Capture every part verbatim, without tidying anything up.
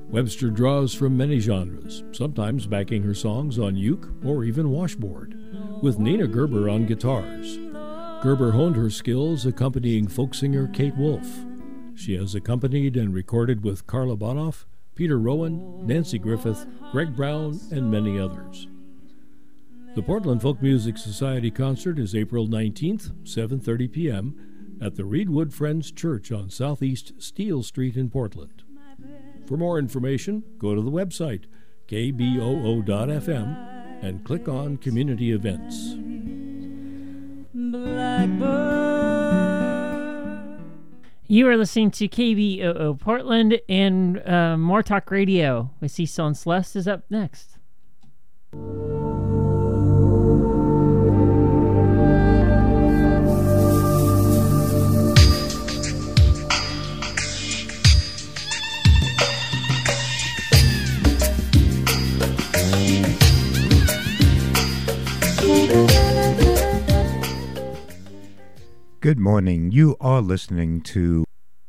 Webster draws from many genres, sometimes backing her songs on uke or even washboard, with Nina Gerber on guitars. Gerber honed her skills accompanying folk singer Kate Wolf. She has accompanied and recorded with Carla Bonoff, Peter Rowan, Nancy Griffith, Greg Brown, and many others. The Portland Folk Music Society concert is April nineteenth, seven thirty p.m. at the Reedwood Friends Church on Southeast Steele Street in Portland. For more information, go to the website k b o o dot f m and click on Community Events. Blackbird. You are listening to K B O O Portland, and uh, More Talk Radio with Cecil and Celeste is up next. Good morning. You are listening to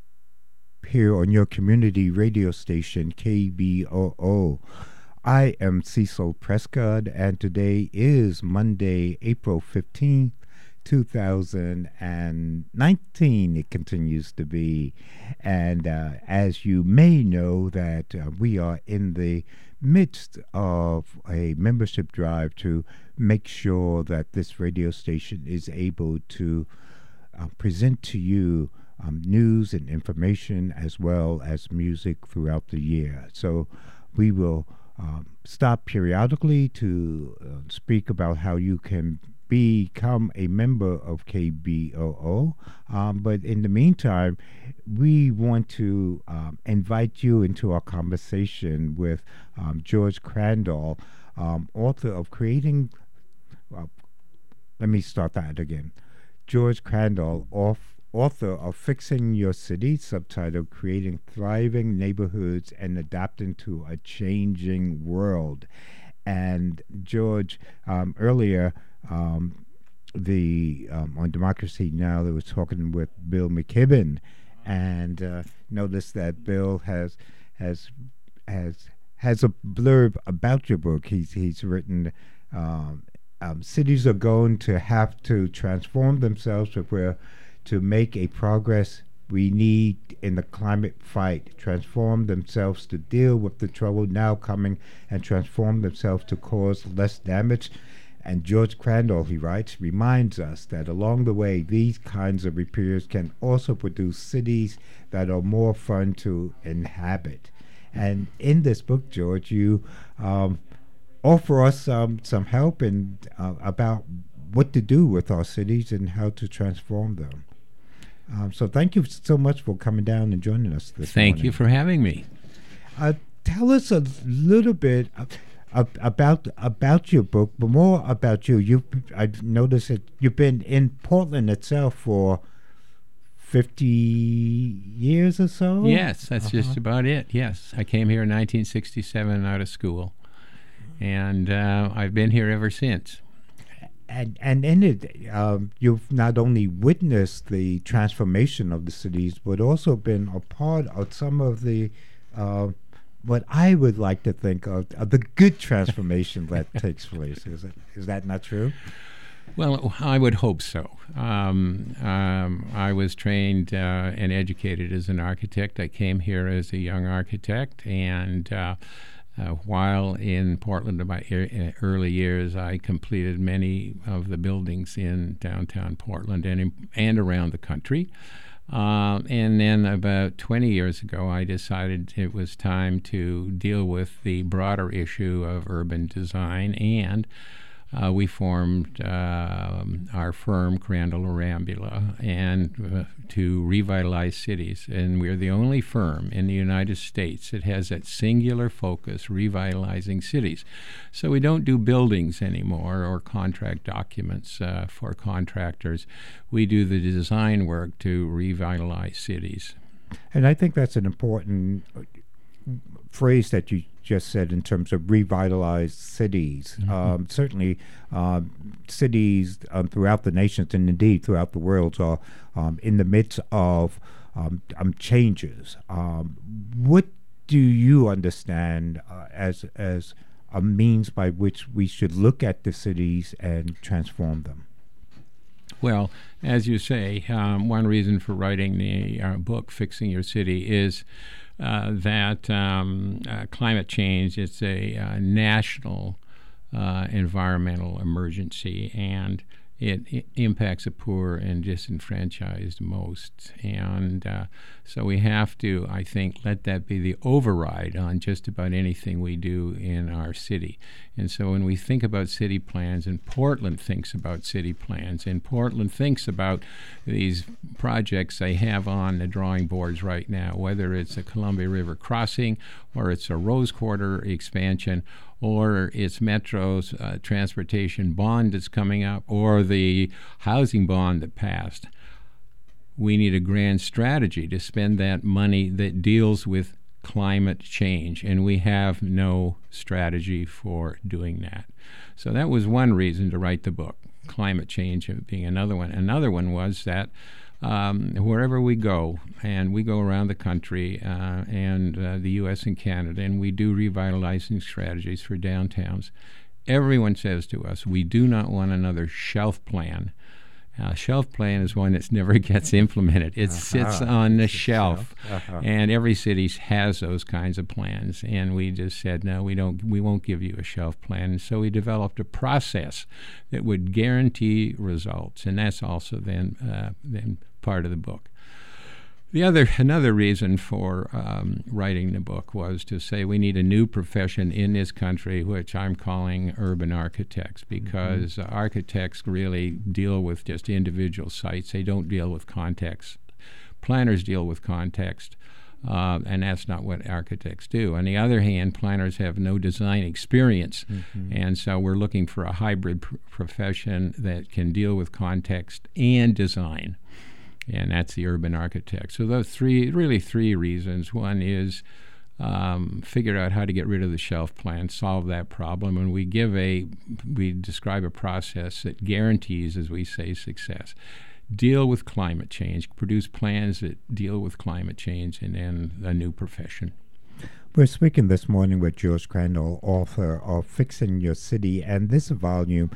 here on your community radio station K B O O. I am Cecil Prescott, and today is Monday, April fifteenth, two thousand nineteen. It continues to be. And uh, as you may know, that uh, we are in the midst of a membership drive to make sure that this radio station is able to Uh, present to you um, news and information as well as music throughout the year. So we will um, stop periodically to uh, speak about how you can become a member of K B O O. Um, but in the meantime, we want to um, invite you into our conversation with um, George Crandall, um, author of Creating... Uh, let me start that again. George Crandall, author of Fixing Your City, subtitled Creating Thriving Neighborhoods and Adapting to a Changing World. And George, um, earlier, um, the um, on Democracy Now!, they was talking with Bill McKibben, and uh, noticed that Bill has has has has a blurb about your book. He's he's written. Um, Um, cities are going to have to transform themselves if we're to make a progress we need in the climate fight, transform themselves to deal with the trouble now coming, and transform themselves to cause less damage. And George Crandall, he writes, reminds us that along the way, these kinds of repairs can also produce cities that are more fun to inhabit. And in this book, George, you um, offer us um, some help in, uh, about what to do with our cities and how to transform them. Um, so thank you so much for coming down and joining us this Thank morning. Thank you for having me. Uh, tell us a little bit uh, uh, about about your book, but more about you. You, I've noticed that you've been in Portland itself for fifty years or so? Yes, that's uh-huh. just about it, yes. I came here in nineteen sixty-seven out of school. And uh, I've been here ever since. And and in it, um, you've not only witnessed the transformation of the cities, but also been a part of some of the, uh, what I would like to think of, of the good transformation that takes place. Is it, is that not true? Well, I would hope so. Um, um, I was trained uh, and educated as an architect. I came here as a young architect, and uh, Uh, while in Portland in my er- early years, I completed many of the buildings in downtown Portland and in, and around the country. Uh, and then about twenty years ago, I decided it was time to deal with the broader issue of urban design, and uh, we formed uh, our firm, Crandall Arambula, and uh, to revitalize cities. And we're the only firm in the United States that has that singular focus, revitalizing cities. So we don't do buildings anymore or contract documents uh, for contractors. We do the design work to revitalize cities. And I think that's an important phrase that you just said in terms of revitalized cities. Mm-hmm. Um, certainly, uh, cities um, throughout the nations and indeed throughout the world are um, in the midst of um, um, changes. Um, what do you understand uh, as as a means by which we should look at the cities and transform them? Well, as you say, um, one reason for writing the uh, book, Fixing Your City, is uh, that um, uh, climate change is a uh, national uh, environmental emergency, and it, it impacts the poor and disenfranchised most. And uh, so we have to, I think, let that be the override on just about anything we do in our city. And so when we think about city plans, and Portland thinks about city plans, and Portland thinks about these projects they have on the drawing boards right now, whether it's a Columbia River crossing or it's a Rose Quarter expansion, or it's Metro's uh, transportation bond that's coming up, or the housing bond that passed. We need a grand strategy to spend that money that deals with climate change, and we have no strategy for doing that. So that was one reason to write the book, climate change being another one. Another one was that Um, wherever we go, and we go around the country uh, and uh, the U S and Canada, and we do revitalizing strategies for downtowns, everyone says to us, we do not want another shelf plan. A uh, shelf plan is one that never gets implemented. It uh-huh. sits on the shelf, uh-huh. and every city has those kinds of plans. And we just said, no, we don't. We won't give you a shelf plan. And so we developed a process that would guarantee results, and that's also then uh, then part of the book. The other another reason for um, writing the book was to say we need a new profession in this country, which I'm calling urban architects, because mm-hmm. uh, architects really deal with just individual sites. They don't deal with context. Planners deal with context, uh, and that's not what architects do. On the other hand, planners have no design experience, mm-hmm. and so we're looking for a hybrid pr- profession that can deal with context and design. And that's the urban architect. So those three, really three reasons. One is um, figure out how to get rid of the shelf plan, solve that problem, and we give a, we describe a process that guarantees, as we say, success. Deal with climate change, produce plans that deal with climate change, and then a new profession. We're speaking this morning with George Crandall, author of Fixing Your City, and this volume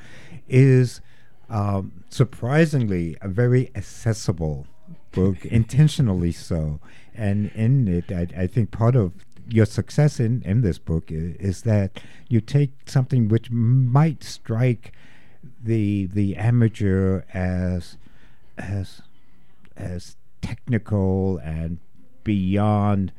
is Um, surprisingly, a very accessible book, intentionally so. And in it, I, I think part of your success in, in this book is, is that you take something which might strike the the amateur as as as technical and beyond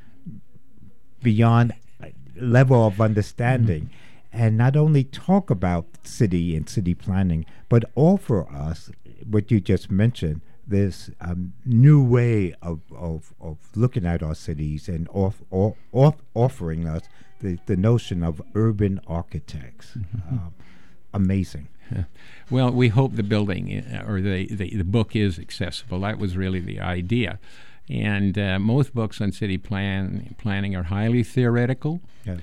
beyond level of understanding. Mm-hmm. And not only talk about city and city planning, but offer us what you just mentioned, this um, new way of, of, of looking at our cities and off, off, off offering us the, the notion of urban architects. Mm-hmm. Um, amazing. Yeah. Well, we hope the building uh, or the, the, the book is accessible. That was really the idea. And uh, most books on city plan planning are highly theoretical. Yes.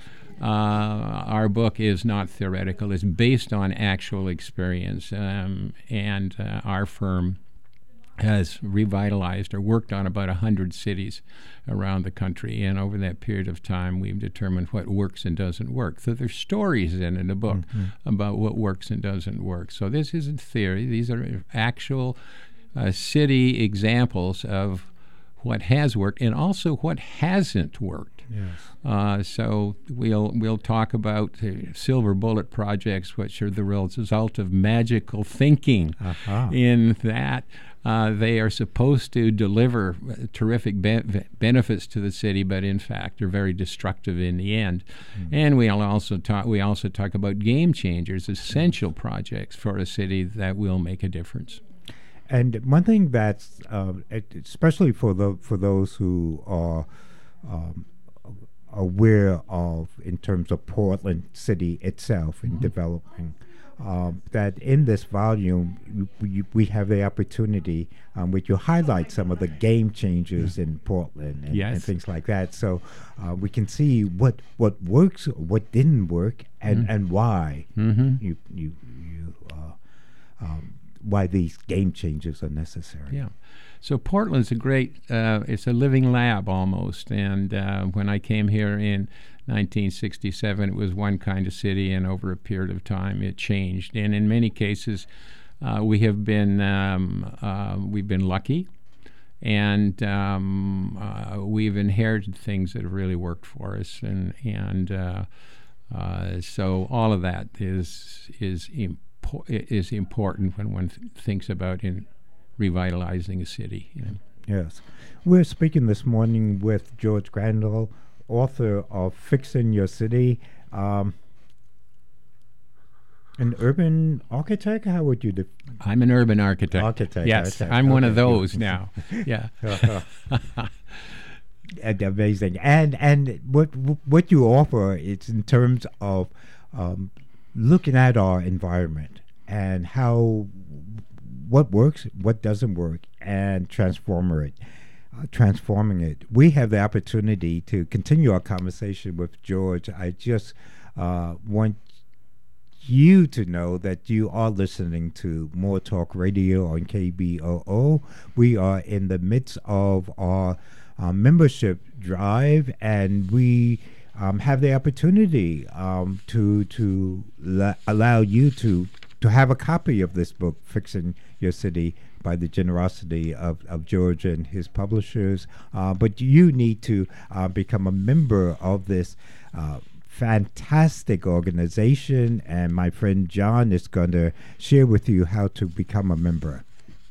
Uh, our book is not theoretical. It's based on actual experience. Um, and uh, our firm has revitalized or worked on about one hundred cities around the country. And over that period of time, we've determined what works and doesn't work. So there's stories in, in the book mm-hmm. about what works and doesn't work. So this isn't theory. These are actual uh, city examples of what has worked and also what hasn't worked. Yes. Uh, so we'll we'll talk about uh, silver bullet projects, which are the result of magical thinking. Uh-huh. In that uh, they are supposed to deliver terrific be- benefits to the city, but in fact are very destructive in the end. Mm-hmm. And we'll also talk. We also talk about game changers, essential projects for a city that will make a difference. And one thing that's uh, especially for the for those who are um, aware of in terms of Portland City itself in mm-hmm. developing, um, that in this volume we, we have the opportunity um, which you highlight some of the game changers mm-hmm. in Portland and, yes. and things like that. So uh, we can see what what works, what didn't work, and, mm-hmm. and why. Mm-hmm. You you you. Uh, um, why these game changes are necessary. Yeah. So Portland's a great, uh, it's a living lab almost. And uh, when I came here in nineteen sixty-seven, it was one kind of city, and over a period of time it changed. And in many cases, uh, we have been, um, uh, we've been lucky. And um, uh, we've inherited things that have really worked for us, and and uh, uh, so all of that is is impo- is important when one th- thinks about in revitalizing a city. You know? Yes, we're speaking this morning with George Crandall, author of Fixing Your City. Um, An urban architect? How would you? Def- I'm an urban architect. Architect. Yes, architect. I'm one okay. of those now. Yeah. And amazing. And and what what you offer is in terms of um, looking at our environment and how what works, what doesn't work, and transform it. Uh, transforming it. We have the opportunity to continue our conversation with George. I just uh, want you to know that you are listening to More Talk Radio on K B O O. We are in the midst of our uh, membership drive, and we um, have the opportunity um, to to la- allow you to to have a copy of this book, Fixing Your City, by the generosity of, of George and his publishers. Uh, but you need to uh, become a member of this uh, fantastic organization, and my friend John is going to share with you how to become a member.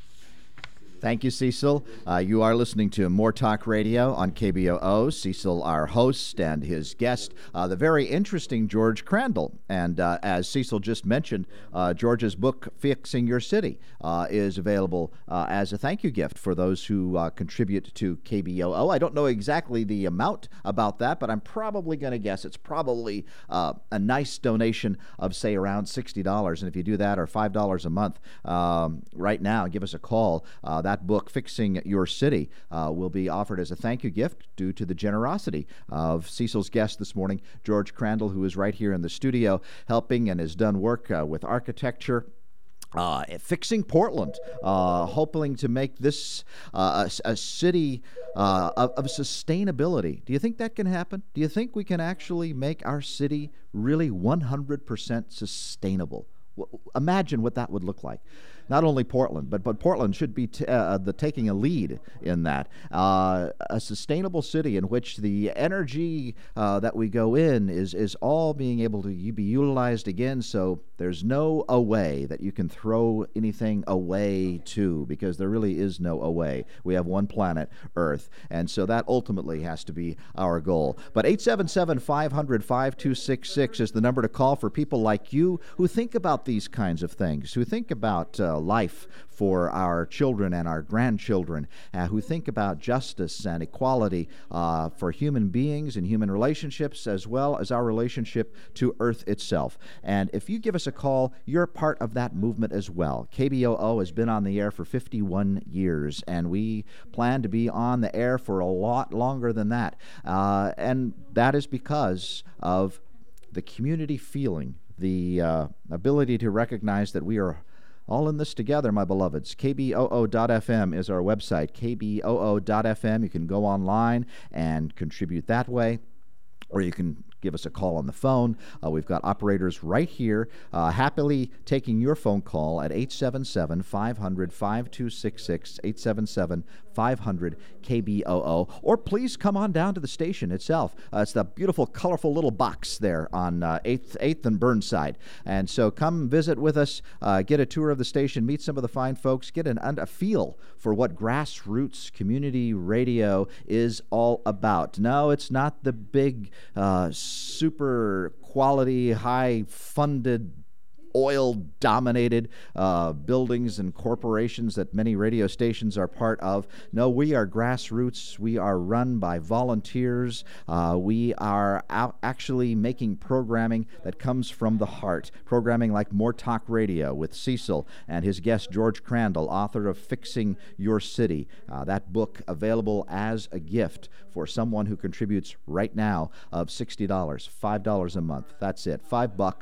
Thank you, Cecil. Uh, you are listening to More Talk Radio on K B O O. Cecil, our host, and his guest, uh, the very interesting George Crandall. And uh, as Cecil just mentioned, uh, George's book, Fixing Your City, uh, is available uh, as a thank you gift for those who uh, contribute to K B O O. I don't know exactly the amount about that, but I'm probably going to guess it's probably uh, a nice donation of, say, around sixty dollars. And if you do that, or five dollars a month, um, right now, give us a call. Uh, That book, Fixing Your City, uh, will be offered as a thank you gift due to the generosity of Cecil's guest this morning, George Crandall, who is right here in the studio helping and has done work uh, with architecture. Uh, fixing Portland, uh, hoping to make this uh, a, a city uh, of, of sustainability. Do you think that can happen? Do you think we can actually make our city really one hundred percent sustainable? W- imagine what that would look like. Not only Portland, but but Portland should be t- uh, the taking a lead in that. Uh, a sustainable city in which the energy uh, that we go in is is all being able to be utilized again. So there's no away that you can throw anything away to, because there really is no away. We have one planet, Earth, and so that ultimately has to be our goal. But eight seven seven, five hundred, five two six six is the number to call for people like you who think about these kinds of things, who think about uh, life for our children and our grandchildren, uh, who think about justice and equality uh, for human beings and human relationships, as well as our relationship to Earth itself. And if you give us a call, you're part of that movement as well. K B O O has been on the air for fifty-one years, and we plan to be on the air for a lot longer than that. Uh, and that is because of the community feeling, the uh, ability to recognize that we are all in this together, my beloveds. K B O O dot F M is our website, K B O O dot F M. You can go online and contribute that way, or you can give us a call on the phone. Uh, we've got operators right here uh, happily taking your phone call at eight seven seven, five hundred, five two six six, eight seven seven, five hundred, K B O O. Or please come on down to the station itself. Uh, it's the beautiful, colorful little box there on uh, eighth, eighth and Burnside. And so come visit with us, uh, get a tour of the station, meet some of the fine folks, get an, a feel for what grassroots community radio is all about. No, it's not the big uh, super quality, high-funded, oil-dominated uh, buildings and corporations that many radio stations are part of. No, we are grassroots. We are run by volunteers. Uh, we are out actually making programming that comes from the heart. Programming like More Talk Radio with Cecil and his guest George Crandall, author of Fixing Your City. Uh, that book available as a gift for someone who contributes right now of sixty dollars, five dollars a month. That's it. Five bucks.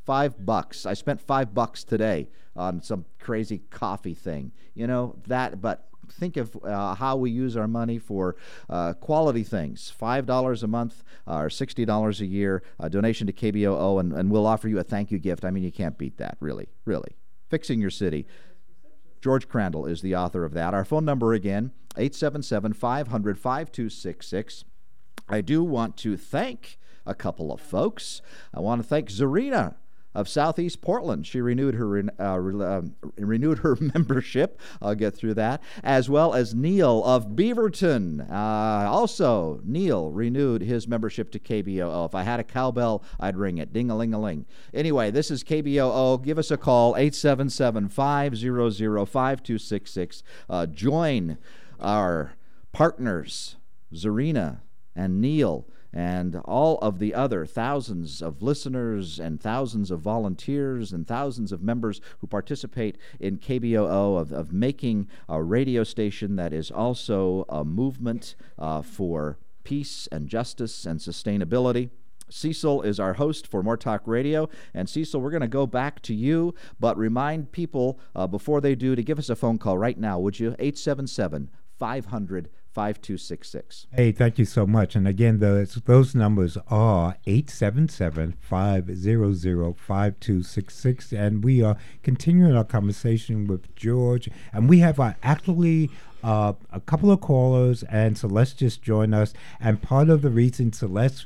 Five bucks. I spent five bucks today on some crazy coffee thing. You know, that, but think of uh, how we use our money for uh, quality things. five dollars a month uh, or sixty dollars a year, a donation to K B O O, and, and we'll offer you a thank you gift. I mean, you can't beat that, really, really. Fixing Your City. George Crandall is the author of that. Our phone number again, eight seven seven, five hundred, five two six six. I do want to thank a couple of folks. I want to thank Zarina of Southeast Portland. She renewed her uh, re- uh, renewed her membership. I'll get through that. As well as Neil of Beaverton. Uh, also, Neil renewed his membership to K B O O. If I had a cowbell, I'd ring it. Ding-a-ling-a-ling. Anyway, this is K B O O. Give us a call, eight seven seven, five hundred, five two six six. Uh, join our partners, Zarina and Neil, and all of the other thousands of listeners and thousands of volunteers and thousands of members who participate in K B O O, of, of making a radio station that is also a movement uh, for peace and justice and sustainability. Cecil is our host for More Talk Radio. And Cecil, we're going to go back to you, but remind people uh, before they do to give us a phone call right now, would you? eight seven seven, five hundred, five two six six. Hey, thank you so much. And again, those, those numbers are eight seven seven, five hundred, five two six six. And we are continuing our conversation with George. And we have uh, actually uh, a couple of callers, and Celeste just joined us. And part of the reason Celeste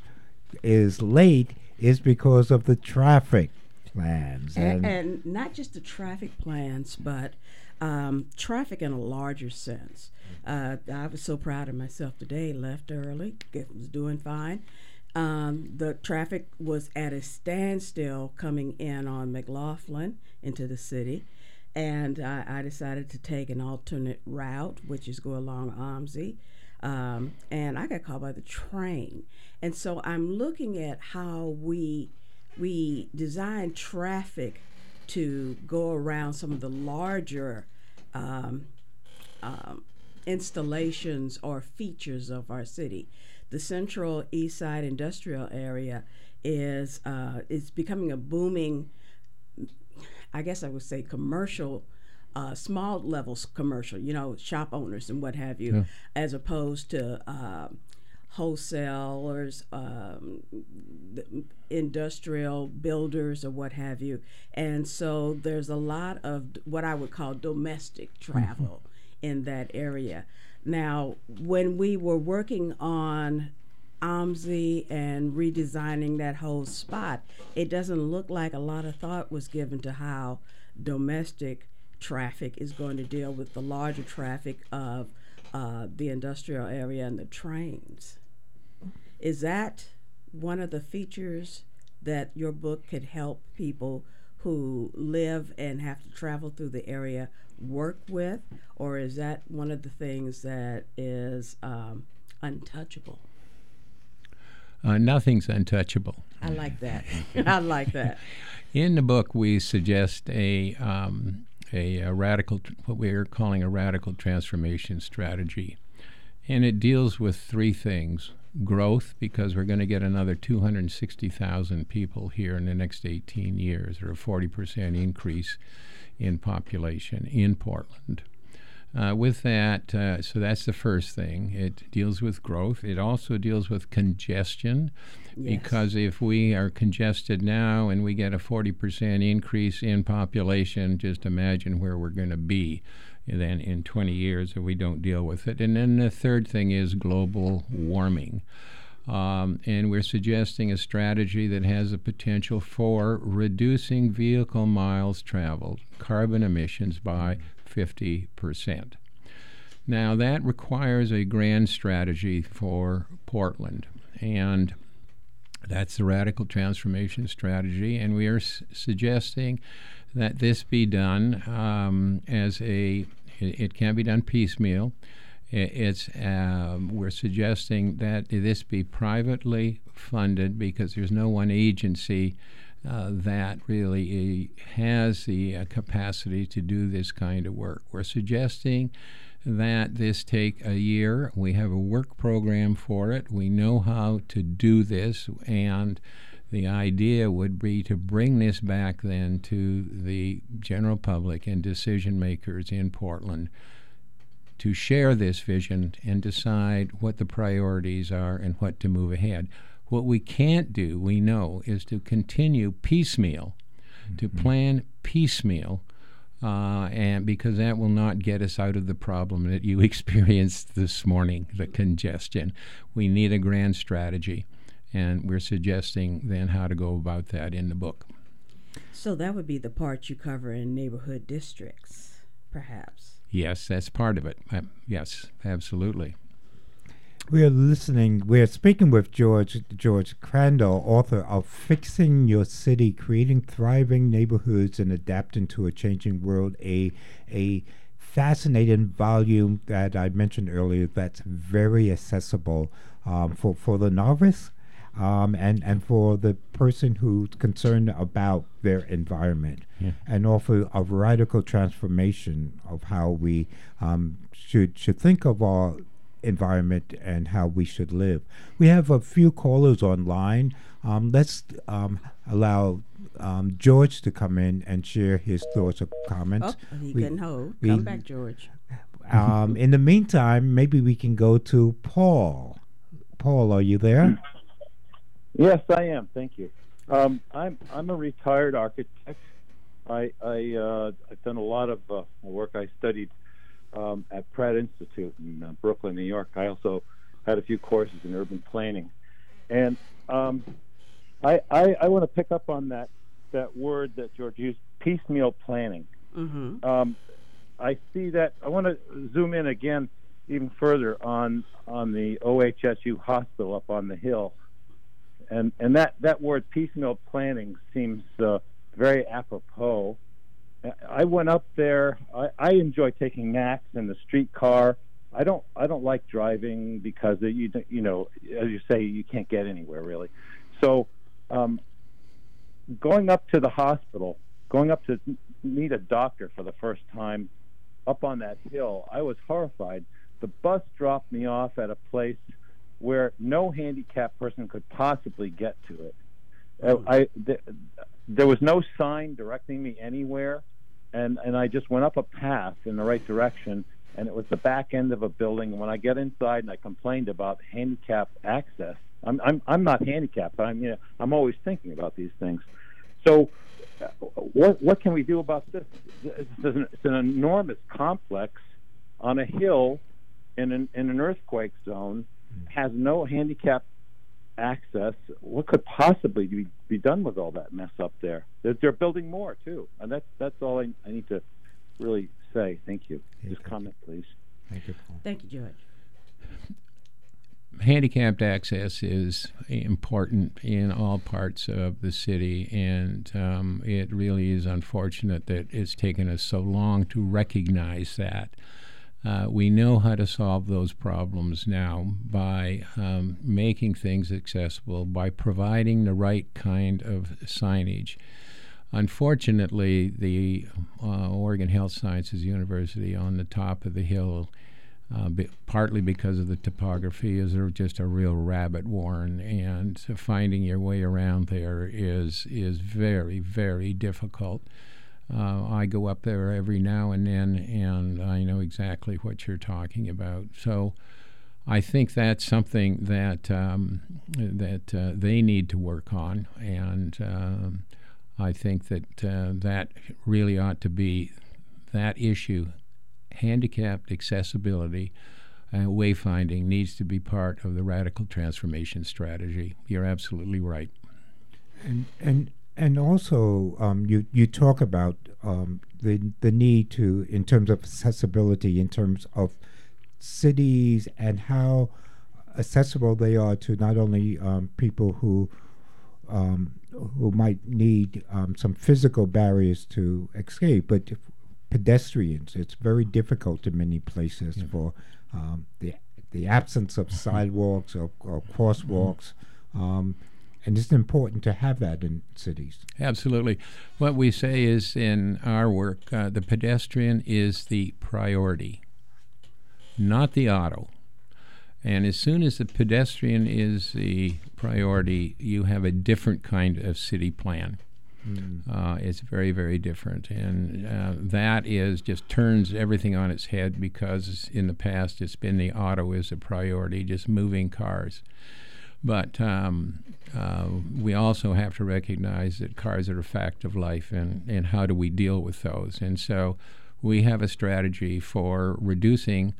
is late is because of the traffic plans. And, and not just the traffic plans, but um, traffic in a larger sense. Uh, I was so proud of myself today. Left early, was doing fine. Um, the traffic was at a standstill coming in on McLaughlin into the city, and I, I decided to take an alternate route, which is go along Omsey, um, and I got caught by the train. And so I'm looking at how we we design traffic to go around some of the larger um, um, installations or features of our city. The Central East Side industrial area is uh, is becoming a booming, I guess I would say, commercial, uh, small levels commercial, you know, shop owners and what have you, yeah. as opposed to uh, wholesalers, um, industrial builders or what have you. And so there's a lot of what I would call domestic travel mm-hmm. in that area. Now, when we were working on Omsey and redesigning that whole spot, it doesn't look like a lot of thought was given to how domestic traffic is going to deal with the larger traffic of uh, the industrial area and the trains. Is that one of the features that your book could help people who live and have to travel through the area work with, or is that one of the things that is um, untouchable? Uh, nothing's untouchable. I like that. I like that. In the book, we suggest a, um, a, a radical, what we're calling a radical transformation strategy. And it deals with three things. Growth, because we're going to get another two hundred sixty thousand people here in the next eighteen years, or a forty percent increase in population in Portland. Uh, with that, uh, so that's the first thing. It deals with growth. It also deals with congestion, yes. because if we are congested now and we get a forty percent increase in population, just imagine where we're going to be then in twenty years if we don't deal with it. And then the third thing is global warming. Um, and we're suggesting a strategy that has the potential for reducing vehicle miles traveled, carbon emissions by fifty percent. Now that requires a grand strategy for Portland, and that's the radical transformation strategy, and we are s- suggesting that this be done um, as a, it, it can be done piecemeal. It, it's um, we're suggesting that this be privately funded, because there's no one agency uh, that really uh, has the uh, capacity to do this kind of work. We're suggesting that this take a year. We have a work program for it. We know how to do this, and The idea would be to bring this back then to the general public and decision makers in Portland to share this vision and decide what the priorities are and what to move ahead. What we can't do, we know, is to continue piecemeal, mm-hmm. to plan piecemeal, uh, and because that will not get us out of the problem that you experienced this morning, the congestion. We need a grand strategy, and we're suggesting then how to go about that in the book. So that would be the part you cover in neighborhood districts, perhaps. Yes, that's part of it. Uh, yes, absolutely. We're listening, we're speaking with George George Crandall, author of Fixing Your City, Creating Thriving Neighborhoods and Adapting to a Changing World, a a fascinating volume that I mentioned earlier that's very accessible um, for, for the novice um, and, and for the person who's concerned about their environment, yeah. and offer a radical transformation of how we um, should should think of our environment and how we should live. We have a few callers online. Um, let's um, allow um, George to come in and share his thoughts or comments. Oh, he we, couldn't hold. we, Come back, George. Um, in the meantime, maybe we can go to Paul. Paul, are you there? Yes, I am. Thank you. Um, I'm I'm a retired architect. I, I uh, I've done a lot of uh, work. I studied Um, at Pratt Institute in uh, Brooklyn, New York. I also had a few courses in urban planning, and um, I, I, I want to pick up on that that word that George used, piecemeal planning. Mm-hmm. Um, I see that. I want to zoom in again, even further on on the O H S U hospital up on the hill, and and that that word piecemeal planning seems uh, very apropos. I went up there. I, I enjoy taking naps in the streetcar. I don't. I don't like driving because it, you you know, as you say, you can't get anywhere really. So, um, going up to the hospital, going up to meet a doctor for the first time, up on that hill, I was horrified. The bus dropped me off at a place where no handicapped person could possibly get to it. Uh, I. Th- There was no sign directing me anywhere, and, and I just went up a path in the right direction, and it was the back end of a building. And when I get inside and I complained about handicapped access, I'm I'm I'm not handicapped, but I'm you know I'm always thinking about these things. So, uh, what what can we do about this? It's an, it's an enormous complex on a hill in an in an earthquake zone, has no handicapped access. What could possibly be, be done with all that mess up there? They're, they're building more too, and that's that's all I, I need to really say. Thank you. Yeah, Just thank comment, you. please. Thank you, Paul. Thank you, George. Handicapped access is important in all parts of the city, and um, it really is unfortunate that it's taken us so long to recognize that. Uh, we know how to solve those problems now by um, making things accessible, by providing the right kind of signage. Unfortunately, the uh, Oregon Health Sciences University on the top of the hill, uh, be, partly because of the topography, is just a real rabbit warren, and finding your way around there is is very, very difficult. Uh, I go up there every now and then, and I know exactly what you're talking about. So I think that's something that um, that uh, they need to work on, and um, I think that uh, that really ought to be that issue. Handicapped accessibility, uh, wayfinding needs to be part of the radical transformation strategy. You're absolutely right. And and and also, um, you you talk about um, the the need to, in terms of accessibility, in terms of cities and how accessible they are to not only um, people who um, who might need um, some physical barriers to escape, but pedestrians. It's very difficult in many places yeah. for um, the the absence of sidewalks or, or crosswalks. Mm-hmm. Um, And it's important to have that in cities. Absolutely. What we say is in our work, uh, the pedestrian is the priority, not the auto. And as soon as the pedestrian is the priority, you have a different kind of city plan. Mm. Uh, it's very, very different. And uh, that is just turns everything on its head, because in the past it's been the auto is a priority, just moving cars. But um, uh, we also have to recognize that cars are a fact of life, and, and how do we deal with those? And so we have a strategy for reducing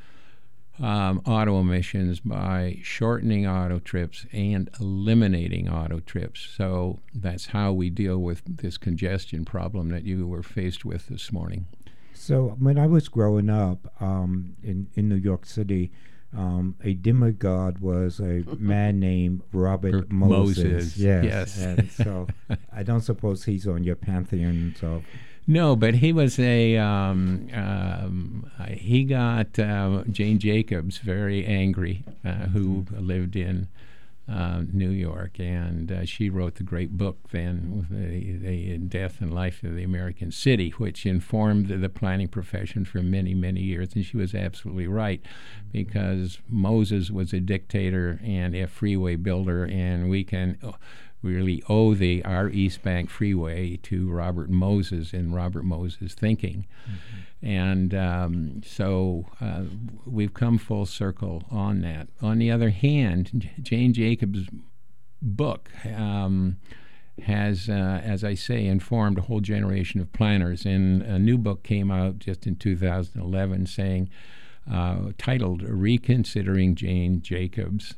um, auto emissions by shortening auto trips and eliminating auto trips. So that's how we deal with this congestion problem that you were faced with this morning. So when I was growing up um, in, in New York City, Um, a demigod was a man named Robert Moses. Moses. Yes. Yes. And so I don't suppose he's on your pantheon. So no, but he was a um, um, uh, he got uh, Jane Jacobs very angry, uh, who lived in uh, New York, and uh, she wrote the great book then, the, the Death and Life of the American City, which informed the, the planning profession for many, many years. And she was absolutely right, because Moses was a dictator and a freeway builder, and we can uh, really owe the our East Bank Freeway to Robert Moses and Robert Moses' thinking. Mm-hmm. And um, so uh, we've come full circle on that. On the other hand, J- Jane Jacobs' book um, has, uh, as I say, informed a whole generation of planners. And a new book came out just in two thousand eleven saying, uh, titled Reconsidering Jane Jacobs.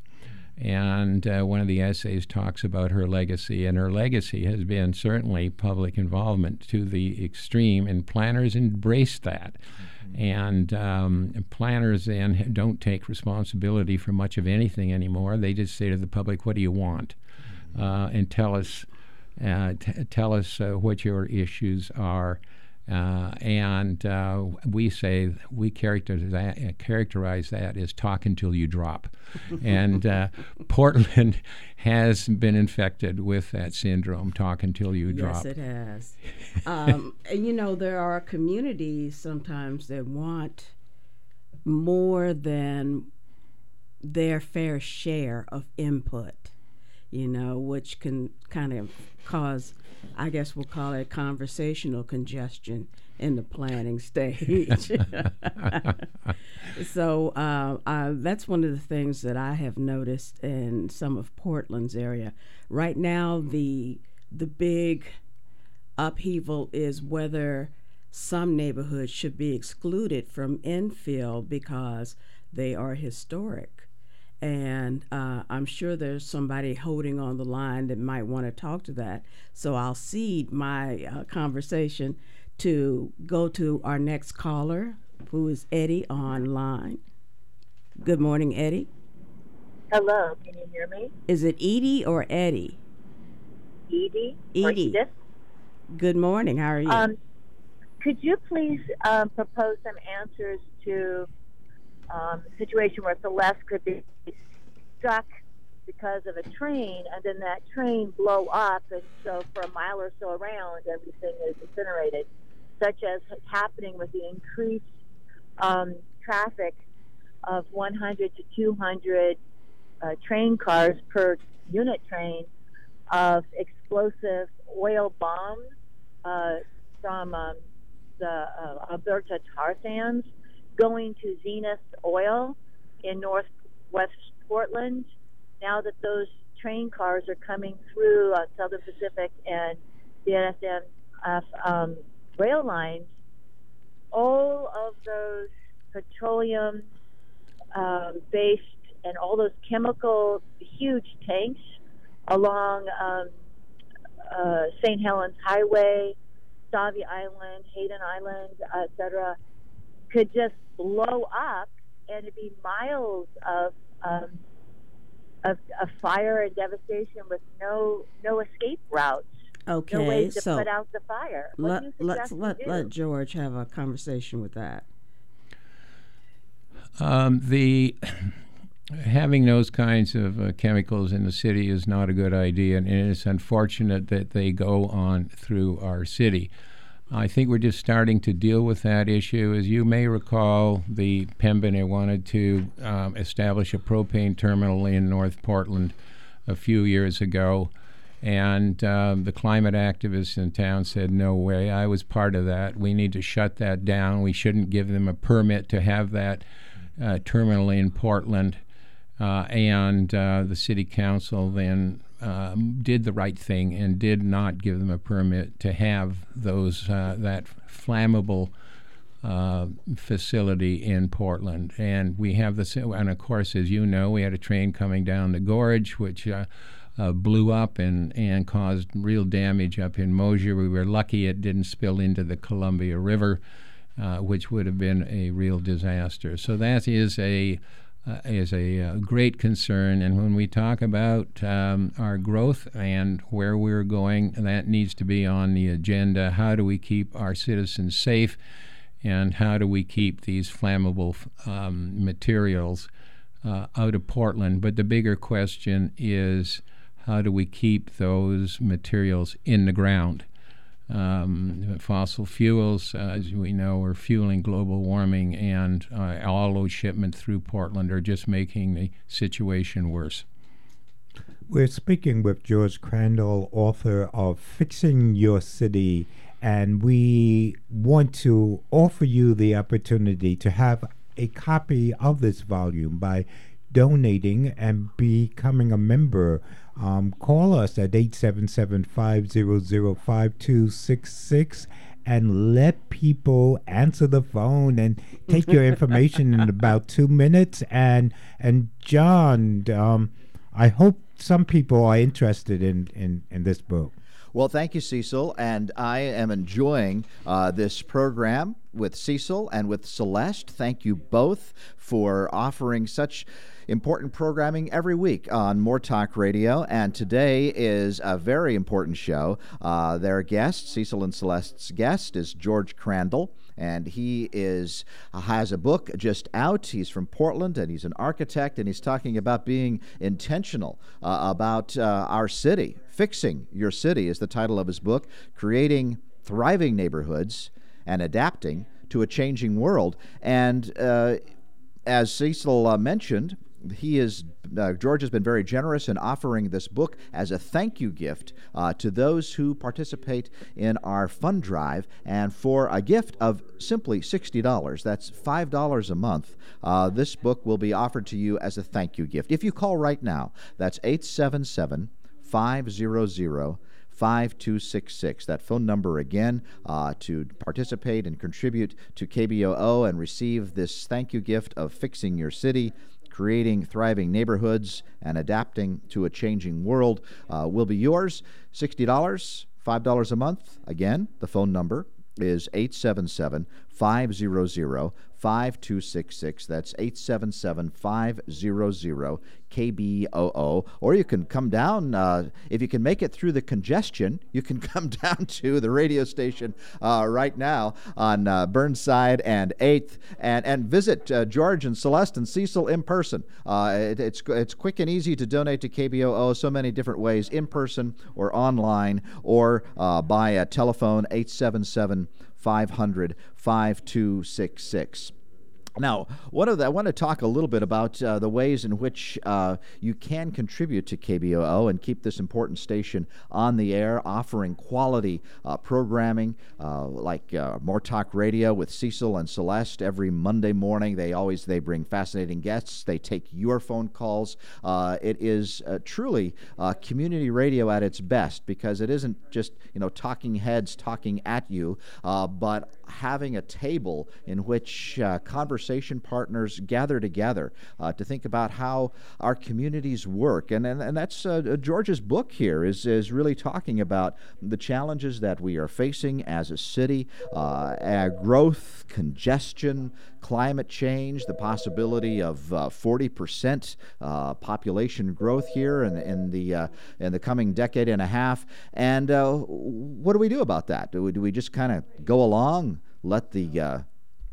And uh, one of the essays talks about her legacy, and her legacy has been certainly public involvement to the extreme, and planners embrace that. Mm-hmm. And um, planners then don't take responsibility for much of anything anymore. They just say to the public, what do you want? Mm-hmm. uh, and tell us, uh, t- tell us uh, what your issues are. Uh, and uh, we say we characterize that, uh, characterize that as talk until you drop. And uh, Portland has been infected with that syndrome, talk until you yes, drop. Yes, it has. um, and, you know, there are communities sometimes that want more than their fair share of input, you know, which can kind of cause, I guess we'll call it conversational congestion in the planning stage. So uh, uh, that's one of the things that I have noticed in some of Portland's area. Right now, the the big upheaval is whether some neighborhoods should be excluded from infill because they are historic. And uh, I'm sure there's somebody holding on the line that might want to talk to that. So I'll cede my uh, conversation to go to our next caller, who is Eddie online. Good morning, Eddie. Hello, can you hear me? Is it Edie or Eddie? Edie. Edie. Edith. Good morning. How are you? Um, could you please um, propose some answers to um, a situation where Celeste could be stuck because of a train, and then that train blow up, and so for a mile or so around, everything is incinerated, such as happening with the increased um, traffic of one hundred to two hundred uh, train cars per unit train of explosive oil bombs uh, from um, the uh, Alberta tar sands going to Zenith Oil in northwest Portland. Now that those train cars are coming through uh, Southern Pacific and the N S M F um, rail lines, all of those petroleum um, based and all those chemical huge tanks along um, uh, Saint Helens Highway, Stavia Island, Hayden Island, et cetera, could just blow up, and it'd be miles of um, of, of fire and devastation with no no escape routes. Okay, no ways to so put out the fire. What let, do you let's let do? let George have a conversation with that. Um, the having those kinds of uh, chemicals in the city is not a good idea, and it's unfortunate that they go on through our city. I think we're just starting to deal with that issue. As you may recall, the Pembina wanted to um, establish a propane terminal in North Portland a few years ago, and um, the climate activists in town said, no way. I was part of that. We need to shut that down. We shouldn't give them a permit to have that uh, terminal in Portland. Uh, and uh, the city council then um, did the right thing and did not give them a permit to have those uh, that flammable uh, facility in Portland. And we have this, and of course, as you know, we had a train coming down the gorge, which uh, uh, blew up and, and caused real damage up in Mosier. We were lucky it didn't spill into the Columbia River, uh, which would have been a real disaster. So that is a Uh, is a uh, great concern, and when we talk about um, our growth and where we're going, that needs to be on the agenda. How do we keep our citizens safe, and how do we keep these flammable um, materials uh, out of Portland? But the bigger question is, how do we keep those materials in the ground? Um, fossil fuels, uh, as we know, are fueling global warming, and uh, all those shipments through Portland are just making the situation worse. We're speaking with George Crandall, author of Fixing Your City, and we want to offer you the opportunity to have a copy of this volume by donating and becoming a member. Um, call us at eight seven seven, five zero zero, five two six six and let people answer the phone and take your information in about two minutes. And and John, um, I hope some people are interested in, in, in this book. Well, thank you, Cecil, and I am enjoying uh, this program with Cecil and with Celeste. Thank you both for offering such important programming every week on More Talk Radio, and today is a very important show. Uh, their guest, Cecil and Celeste's guest, is George Crandall, and he is uh, has a book just out. He's from Portland, and he's an architect, and he's talking about being intentional uh, about uh, our city. Fixing Your City is the title of his book, creating thriving neighborhoods and adapting to a changing world. And uh, as Cecil uh, mentioned, he is uh, George has been very generous in offering this book as a thank you gift uh, to those who participate in our fund drive, and for a gift of simply sixty dollars, that's five dollars a month, uh, this book will be offered to you as a thank you gift. If you call right now, that's eight seven seven, five zero zero, five two six six. That phone number again uh, to participate and contribute to K B O O and receive this thank you gift of Fixing Your City, creating thriving neighborhoods and adapting to a changing world uh, will be yours. sixty dollars, five dollars a month. Again, the phone number is eight seven seven, five zero zero, five two six six. That's eight seven seven, five zero zero, K B O O. Or you can come down, uh, if you can make it through the congestion, you can come down to the radio station uh, right now on uh, Burnside and eighth and, and visit uh, George and Celeste and Cecil in person. Uh, it, it's, it's quick and easy to donate to K B O O, so many different ways, in person or online, or uh, by a telephone, eight seven seven, five hundred, five two six six. Now, one of the, I want to talk a little bit about uh, the ways in which uh, you can contribute to K B O O and keep this important station on the air, offering quality uh, programming uh, like uh, More Talk Radio with Cecil and Celeste every Monday morning. They always they bring fascinating guests. They take your phone calls. Uh, it is uh, truly uh, community radio at its best, because it isn't just you know talking heads talking at you, uh, but having a table in which uh, conversation partners gather together uh, to think about how our communities work. And and, and that's uh, George's book here is, is really talking about the challenges that we are facing as a city, uh, uh, growth, congestion, climate change, the possibility of uh, forty percent uh, population growth here in, in, the, uh, in the coming decade and a half. And uh, what do we do about that? Do we, do we just kind of go along, let the uh,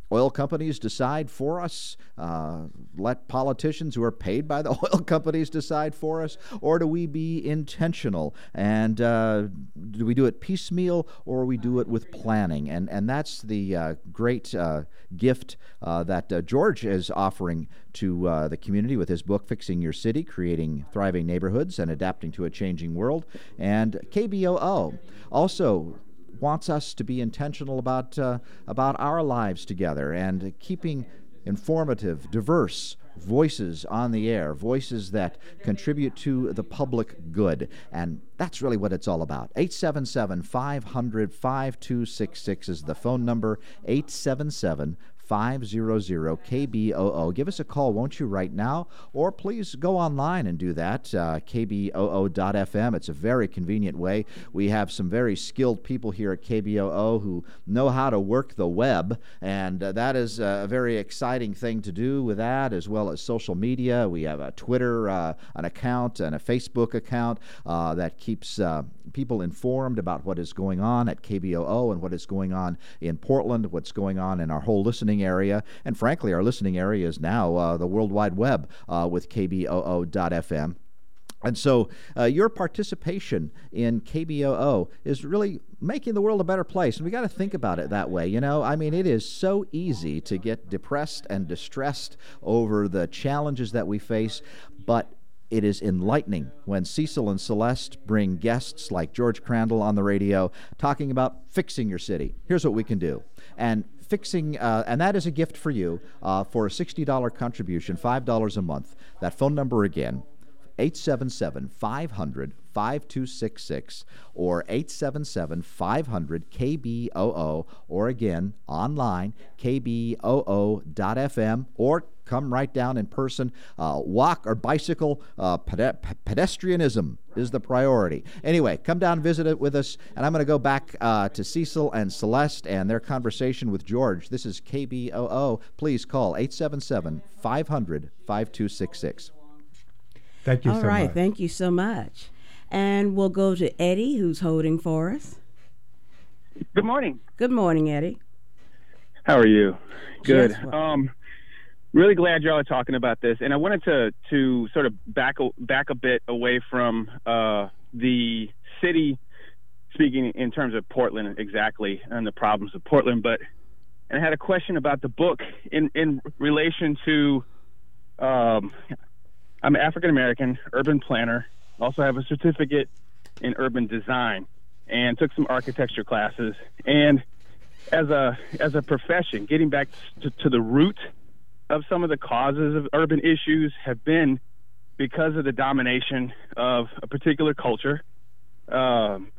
oil companies decide for us? Uh, let politicians who are paid by the oil companies decide for us? Or do we be intentional? And uh, do we do it piecemeal, or we do it with planning? And and that's the uh, great uh, gift uh, that uh, George is offering to uh, the community with his book, Fixing Your City, Creating Thriving Neighborhoods and Adapting to a Changing World. And K B O O also wants us to be intentional about uh, about our lives together and keeping informative, diverse voices on the air, voices that contribute to the public good. And that's really what it's all about. eight seven seven, five hundred, five two six six is the phone number, eight seven seven, five hundred, K B O O. Give us a call, won't you, right now? Or please go online and do that, uh, K B O O dot F M. It's a very convenient way. We have some very skilled people here at K B O O who know how to work the web, and uh, that is a very exciting thing to do with that, as well as social media. We have a Twitter, uh, an account, and a Facebook account uh, that keeps uh, people informed about what is going on at K B O O and what is going on in Portland, what's going on in our whole listening area. And frankly, our listening area is now uh, the World Wide Web uh, with K B O O dot F M. And so uh, your participation in K B O O is really making the world a better place. And we got to think about it that way. You know, I mean, it is so easy to get depressed and distressed over the challenges that we face, but it is enlightening when Cecil and Celeste bring guests like George Crandall on the radio talking about fixing your city. Here's what we can do. And fixing, uh, and that is a gift for you uh, for a sixty dollar contribution, five dollars a month. That phone number again, eight seven seven, five hundred, five two six six or eight seven seven, five hundred, K B O O, or again, online, K B O O dot F M, or come right down in person. Uh, walk or bicycle, uh, ped- pedestrianism is the priority. Anyway, come down and visit it with us, and I'm going to go back uh, to Cecil and Celeste and their conversation with George. This is K B O O. Please call eight seven seven, five hundred, five two six six. Thank you All so right, much. thank you so much. And we'll go to Eddie, who's holding for us. Good morning. Good morning, Eddie. How are you? Good. Yes, well. Um, really glad y'all are talking about this, and I wanted to to sort of back a, back a bit away from uh, the city, speaking in terms of Portland exactly and the problems of Portland, but and I had a question about the book in in relation to. Um, I'm an African American urban planner. Also have a certificate in urban design, and took some architecture classes. And as a as a profession, getting back to, to the root of some of the causes of urban issues have been because of the domination of a particular culture um,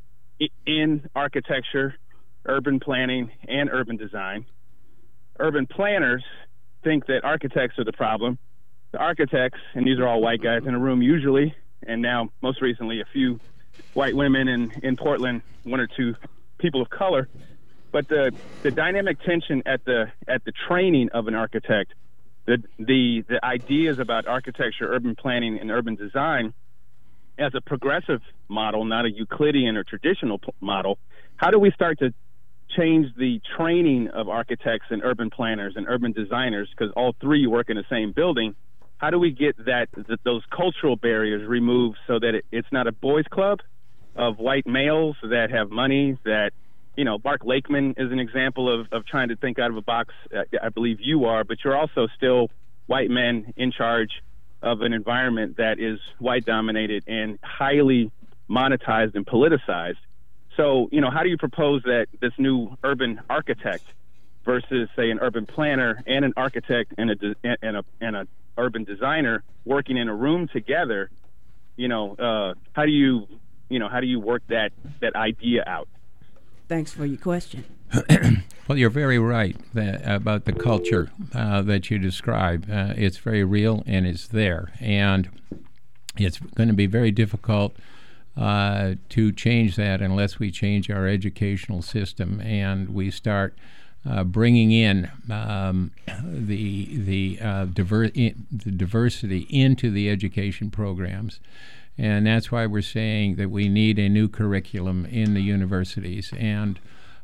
in architecture, urban planning, and urban design. Urban planners think that architects are the problem. The architects, and these are all white guys in a room usually, and now most recently a few white women in, in Portland, one or two people of color. But the, the dynamic tension at the at the training of an architect, the, the the ideas about architecture, urban planning, and urban design as a progressive model, not a Euclidean or traditional p- model, how do we start to change the training of architects and urban planners and urban designers, because all three work in the same building? How do we get that, that those cultural barriers removed so that it, it's not a boys' club of white males that have money that, you know, Mark Lakeman is an example of, of trying to think out of a box. I believe you are, but you're also still white men in charge of an environment that is white dominated and highly monetized and politicized. So, you know, how do you propose that this new urban architect versus, say, an urban planner and an architect and a, and a, and a urban designer working in a room together, you know, uh, how do you, you know, how do you work that, that idea out? Thanks for your question. Well, you're very right that, about the culture uh, that you describe. Uh, it's very real and it's there. And it's going to be very difficult uh, to change that unless we change our educational system and we start Uh, bringing in um, the the, uh, diver- in, the diversity into the education programs. And that's why we're saying that we need a new curriculum in the universities. And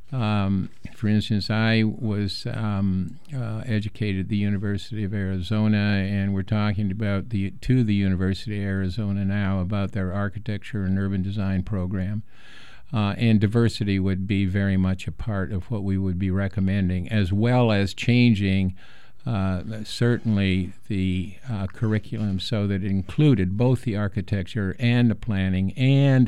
Um, for instance, I was um, uh, educated at the University of Arizona, and we're talking about the to the University of Arizona now about their architecture and urban design program. Uh, and diversity would be very much a part of what we would be recommending, as well as changing uh, certainly the uh, curriculum so that it included both the architecture and the planning and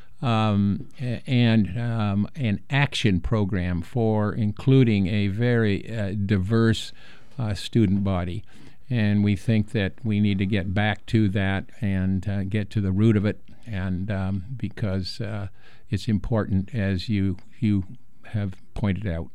Um, and um, an action program for including a very uh, diverse uh, student body. And we think that we need to get back to that and uh, get to the root of it, and um, because uh, it's important, as you you have pointed out.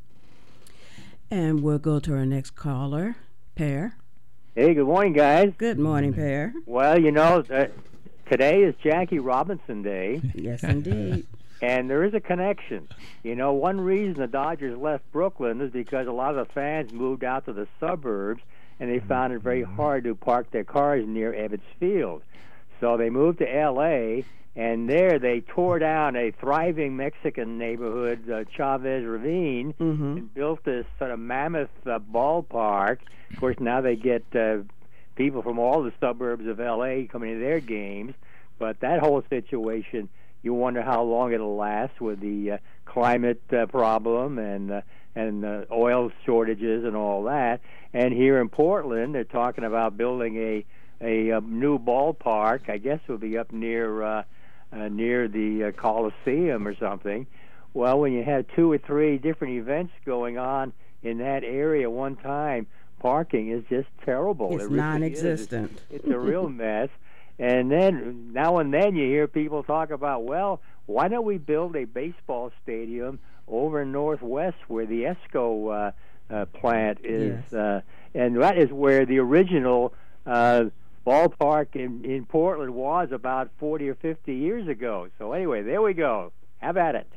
And we'll go to our next caller, Per. Hey, good morning, guys. Good morning, Per. Well, you know, uh, today is Jackie Robinson Day. Yes, indeed. And there is a connection. You know, one reason the Dodgers left Brooklyn is because a lot of the fans moved out to the suburbs, and they found it very hard to park their cars near Ebbets Field. So they moved to L A, and there they tore down a thriving Mexican neighborhood, uh, Chavez Ravine, mm-hmm. and built this sort of mammoth uh, ballpark. Of course, now they get uh, people from all the suburbs of L A coming to their games, but that whole situation, you wonder how long it'll last with the uh, climate uh, problem and uh, and uh, oil shortages and all that. And here in Portland, they're talking about building a a, a new ballpark. I guess it will be up near uh, uh, near the uh, Coliseum or something. Well, when you have two or three different events going on in that area at one time, parking is just terrible. It's it really non-existent. Is. It's, it's a real mess. And then now and then you hear people talk about, well, why don't we build a baseball stadium over in Northwest where the ESCO uh, uh, plant is, yes. uh, and that is where the original uh, ballpark in, in Portland was about forty or fifty years ago. So anyway, there we go. Have at it.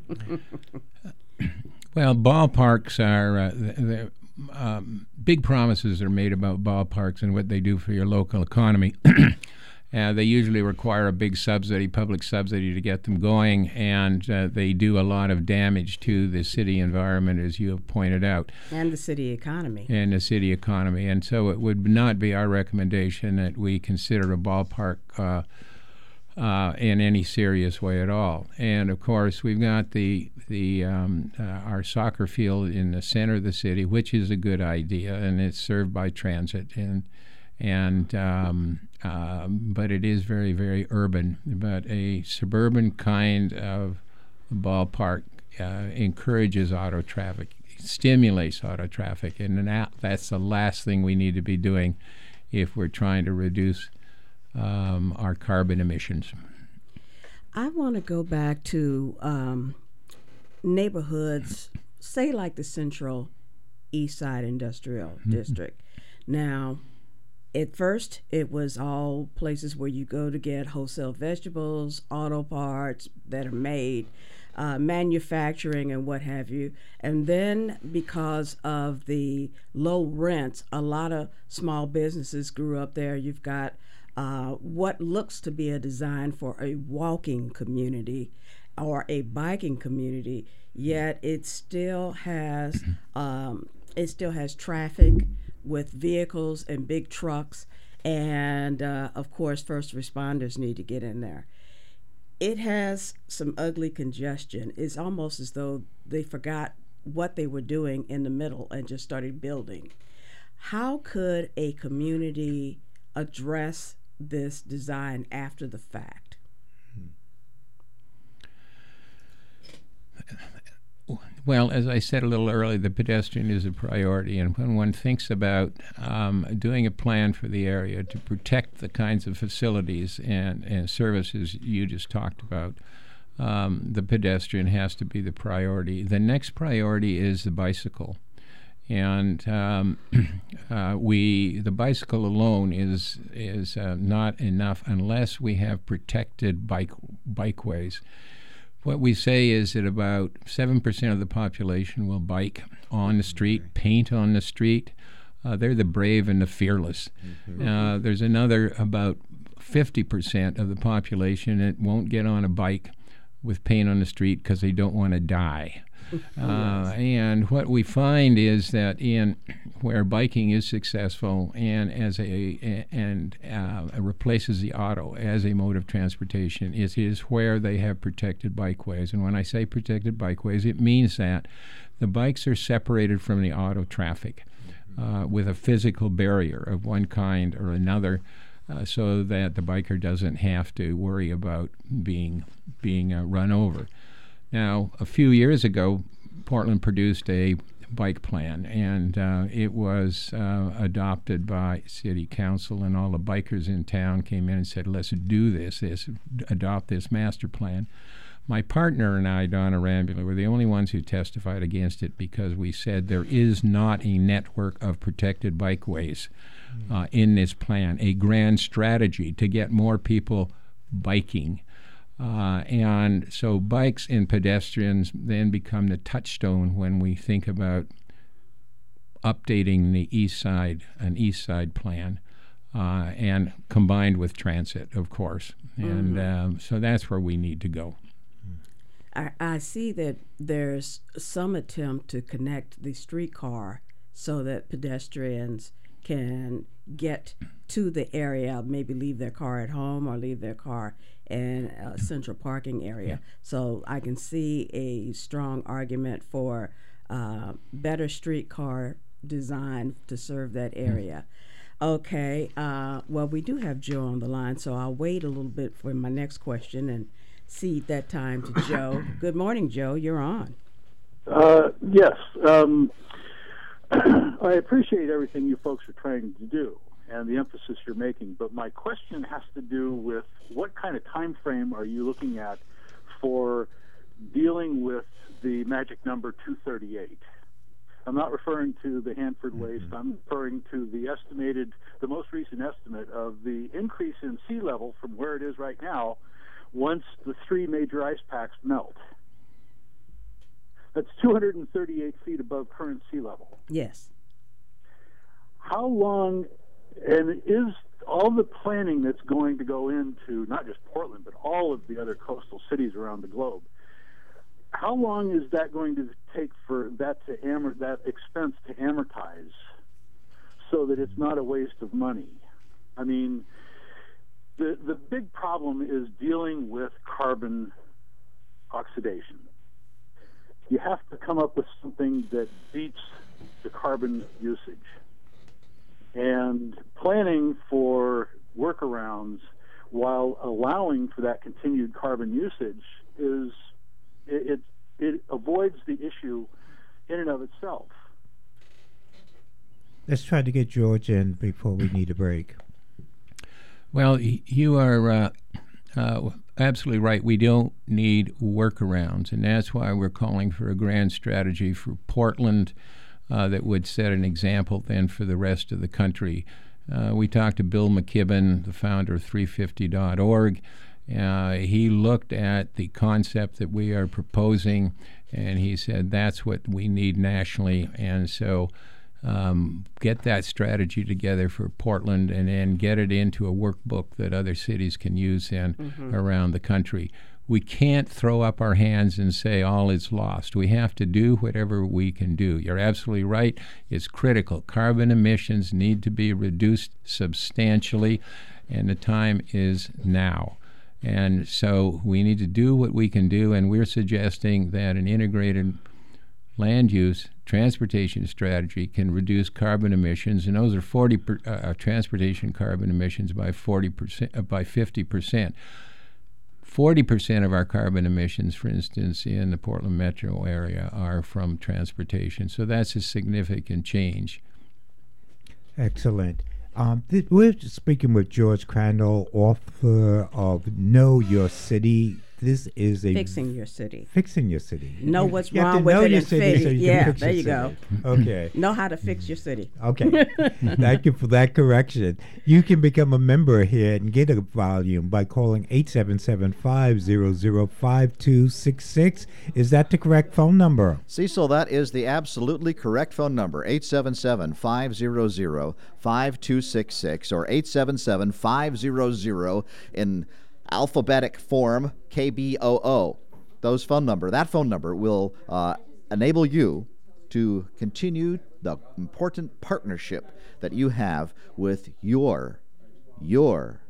Well, ballparks are uh, they're, um, big promises are made about ballparks and what they do for your local economy. Uh, they usually require a big subsidy, public subsidy, to get them going, and uh, they do a lot of damage to the city environment, as you have pointed out. And the city economy. And the city economy. And so it would not be our recommendation that we consider a ballpark uh, uh, in any serious way at all. And, of course, we've got the the um, uh, our soccer field in the center of the city, which is a good idea, and it's served by transit. And and um, um, but it is very, very urban. But a suburban kind of ballpark uh, encourages auto traffic, stimulates auto traffic, and that, that's the last thing we need to be doing if we're trying to reduce um, our carbon emissions. I want to go back to um, neighborhoods, say like the Central East Side Industrial mm-hmm. District. Now, at first, it was all places where you go to get wholesale vegetables, auto parts that are made, uh, manufacturing and what have you. And then because of the low rents, a lot of small businesses grew up there. You've got uh, what looks to be a design for a walking community or a biking community, yet it still has um, it still has traffic with vehicles and big trucks, and uh, of course first responders need to get in there. It has some ugly congestion. It's almost as though they forgot what they were doing in the middle and just started building. How could a community address this design after the fact? Well, as I said a little earlier, the pedestrian is a priority, and when one thinks about um, doing a plan for the area to protect the kinds of facilities and, and services you just talked about, um, the pedestrian has to be the priority. The next priority is the bicycle. And um, uh, we, the bicycle alone is is uh, not enough unless we have protected bike bikeways. What we say is that about seven percent of the population will bike on the street, paint on the street. Uh, they're the brave and the fearless. Mm-hmm. Uh, there's another about fifty percent of the population that won't get on a bike with paint on the street because they don't want to die. Uh, and what we find is that in where biking is successful and as a, a and uh, replaces the auto as a mode of transportation, is is where they have protected bikeways. And when I say protected bikeways, it means that the bikes are separated from the auto traffic uh, with a physical barrier of one kind or another, uh, so that the biker doesn't have to worry about being being uh, run over. Now, a few years ago, Portland produced a bike plan, and uh, it was uh, adopted by City Council, and all the bikers in town came in and said, let's do this, this adopt this master plan. My partner and I, Donna Rambula, were the only ones who testified against it because we said there is not a network of protected bikeways uh, in this plan, a grand strategy to get more people biking. Uh, and so bikes and pedestrians then become the touchstone when we think about updating the east side, an east side plan, uh, and combined with transit, of course. And Mm. um, so that's where we need to go. I, I see that there's some attempt to connect the streetcar so that pedestrians can get to the area, maybe leave their car at home or leave their car in a central parking area. So I can see a strong argument for uh, better streetcar design to serve that area. Okay, uh, well, we do have Joe on the line, so I'll wait a little bit for my next question and cede that time to Joe. Good morning, Joe. You're on. Uh, yes. Um, I appreciate everything you folks are trying to do and the emphasis you're making, but my question has to do with what kind of time frame are you looking at for dealing with the magic number two thirty-eight? I'm not referring to the Hanford waste. I'm referring to the estimated, the most recent estimate of the increase in sea level from where it is right now once the three major ice packs melt. That's two hundred thirty-eight feet above current sea level. Yes. How long, and is all the planning that's going to go into not just Portland, but all of the other coastal cities around the globe, how long is that going to take for that to amor- that expense to amortize so that it's not a waste of money? I mean, the the big problem is dealing with carbon oxidation. You have to come up with something that beats the carbon usage. And planning for workarounds while allowing for that continued carbon usage is it, it, it avoids the issue in and of itself. Let's try to get George in before we need a break. Well, y- you are uh, uh, absolutely right. We don't need workarounds, and that's why we're calling for a grand strategy for Portland uh, that would set an example then for the rest of the country. Uh, we talked to Bill McKibben, the founder of three fifty dot org. Uh, he looked at the concept that we are proposing, and he said that's what we need nationally. And so um, get that strategy together for Portland and then get it into a workbook that other cities can use in Mhm. around the country. We can't throw up our hands and say all is lost. We have to do whatever we can do. You're absolutely right. It's critical. Carbon emissions need to be reduced substantially, and the time is now. And so we need to do what we can do, and we're suggesting that an integrated land use transportation strategy can reduce carbon emissions, and those are forty per, uh, transportation carbon emissions by forty percent, uh, by fifty percent. forty percent of our carbon emissions, for instance, in the Portland metro area are from transportation. So that's a significant change. Excellent. Um, th- we're speaking with George Crandall, author of Know Your City. This is a Fixing Your City. Fixing your city. Know what's You have wrong to with know it your and city fix so it. you can Yeah, fix there your you go. city. Okay. Know how to fix your city. Okay. Thank you for that correction. You can become a member here and get a volume by calling eight seven seven, five zero zero, five two six six. Is that the correct phone number? Cecil, that is the absolutely correct phone number, eight seven seven, five zero zero, five two six six, or eight seven seven, five zero zero in alphabetic form K B O O. Those phone number, that phone number will uh, enable you to continue the important partnership that you have with your, your,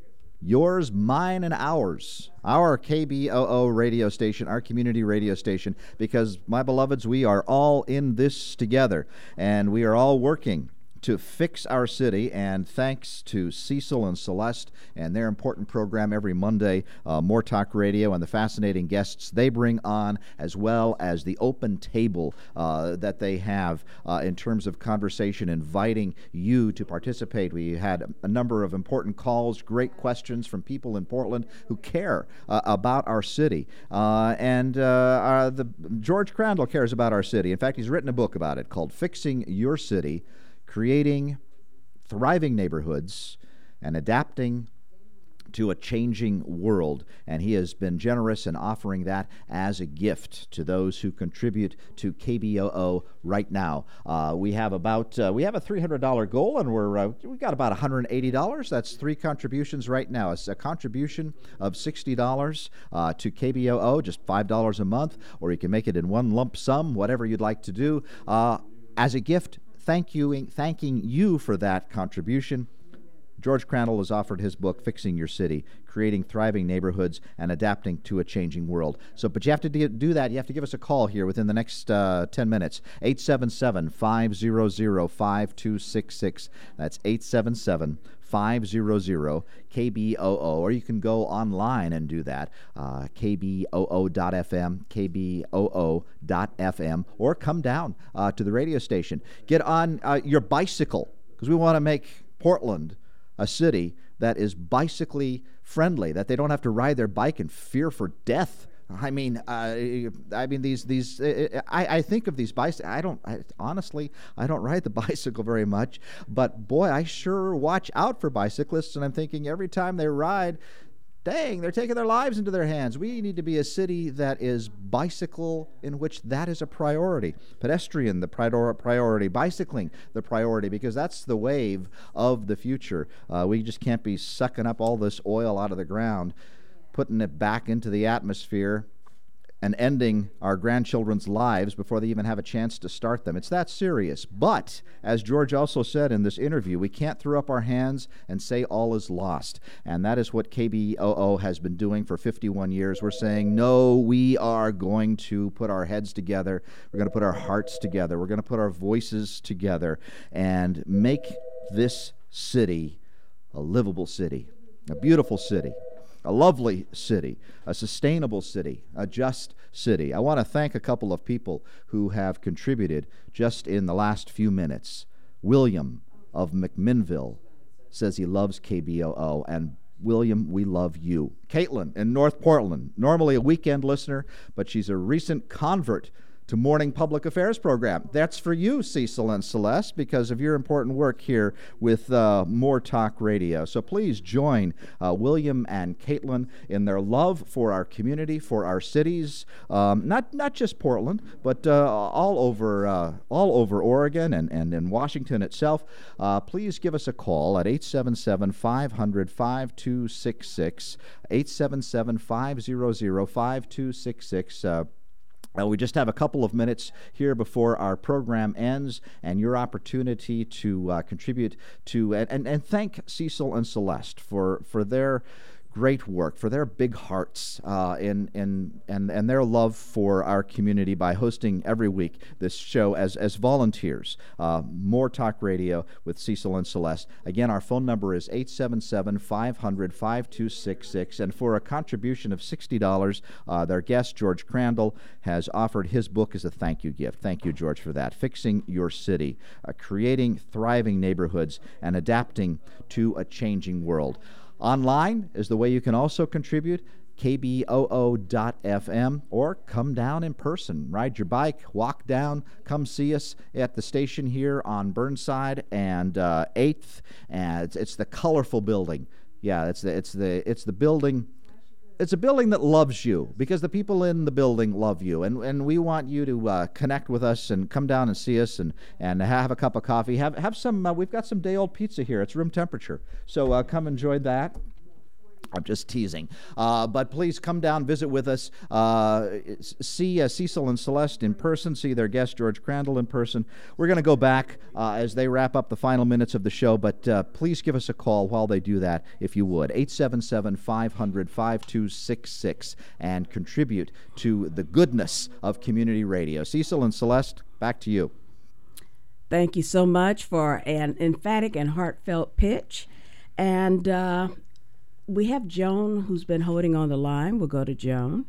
yours, mine, and ours, our K B O O radio station, our community radio station, because, my beloveds, we are all in this together, and we are all working to fix our city. And thanks to Cecil and Celeste and their important program every Monday, uh, More Talk Radio, and the fascinating guests they bring on, as well as the open table uh, that they have uh, in terms of conversation, inviting you to participate. We had a number of important calls, great questions from people in Portland who care uh, about our city. Uh, and uh, uh, the George Crandall cares about our city. In fact, he's written a book about it called Fixing Your City: Creating Thriving Neighborhoods and Adapting to a Changing World. And he has been generous in offering that as a gift to those who contribute to K B O O right now. Uh, we have about uh, we have a three hundred dollars goal, and we're uh, we've got about one hundred eighty dollars. That's three contributions right now. It's a contribution of sixty dollars uh, to K B O O, just five dollars a month, or you can make it in one lump sum, whatever you'd like to do. Uh, as a gift, Thank you, thanking you for that contribution, George Crandall has offered his book, Fixing Your City: Creating Thriving Neighborhoods and Adapting to a Changing World. So, but you have to do that. You have to give us a call here within the next uh, ten minutes. eight seven seven, five hundred, five two six six. That's eight seven seven, five hundred, K B O O. Or you can go online and do that, uh, K B O O dot F M, K B O O dot F M, or come down uh, to the radio station. Get on uh, your bicycle, because we want to make Portland a city that is bicyclically friendly, that they don't have to ride their bike in fear for death. I mean, uh, I mean these these. Uh, I, I think of these bicycles. I don't I, honestly. I don't ride the bicycle very much, but boy, I sure watch out for bicyclists. And I'm thinking every time they ride, dang, they're taking their lives into their hands. We need to be a city that is bicycle, in which that is a priority. Pedestrian, the prior- priority. Bicycling, the priority, because that's the wave of the future. Uh, we just can't be sucking up all this oil out of the ground, putting it back into the atmosphere, and ending our grandchildren's lives before they even have a chance to start them. It's that serious. But, as George also said in this interview, we can't throw up our hands and say all is lost. And that is what K B O O has been doing for fifty-one years. We're saying, no, we are going to put our heads together. We're going to put our hearts together. We're going to put our voices together and make this city a livable city, a beautiful city, a lovely city, a sustainable city, a just city. I want to thank a couple of people who have contributed just in the last few minutes. William of McMinnville says he loves K B O O, and William, we love you. Caitlin in North Portland, normally a weekend listener, but she's a recent convert to Morning Public Affairs program. That's for you, Cecil and Celeste, because of your important work here with uh, More Talk Radio. So please join uh, William and Caitlin in their love for our community, for our cities, um, not not just Portland, but uh, all over uh, all over Oregon and, and in Washington itself. Uh, please give us a call at eight seven seven, five hundred, five two six six, eight seven seven, five hundred, five two six six. Uh, Uh, we just have a couple of minutes here before our program ends, and your opportunity to uh, contribute to and, and, and thank Cecil and Celeste for, for their great work, for their big hearts uh, in, in, and, and their love for our community by hosting every week this show as, as volunteers. Uh, More Talk Radio with Cecil and Celeste. Again, our phone number is eight seven seven, five hundred, five two six six, and for a contribution of sixty dollars, uh, their guest, George Crandall, has offered his book as a thank you gift. Thank you, George, for that. Fixing Your City, uh, Creating Thriving Neighborhoods and Adapting to a Changing World. Online is the way you can also contribute, K B O O dot F M, or come down in person. Ride your bike, walk down, come see us at the station here on Burnside and uh, eighth. And it's, it's the colorful building. Yeah, it's the it's the it's the building. It's a building that loves you, because the people in the building love you, and and we want you to uh, connect with us and come down and see us and and have a cup of coffee. Have have some. Uh, we've got some day old pizza here. It's room temperature, so uh, come enjoy that. I'm just teasing. Uh, but please come down, visit with us, uh, see uh, Cecil and Celeste in person, see their guest, George Crandall, in person. We're going to go back uh, as they wrap up the final minutes of the show, but uh, please give us a call while they do that, if you would. eight seven seven, five hundred, five two six six, and contribute to the goodness of community radio. Cecil and Celeste, back to you. Thank you so much for an emphatic and heartfelt pitch. And uh, we have Joan, who's been holding on the line. We'll go to Joan.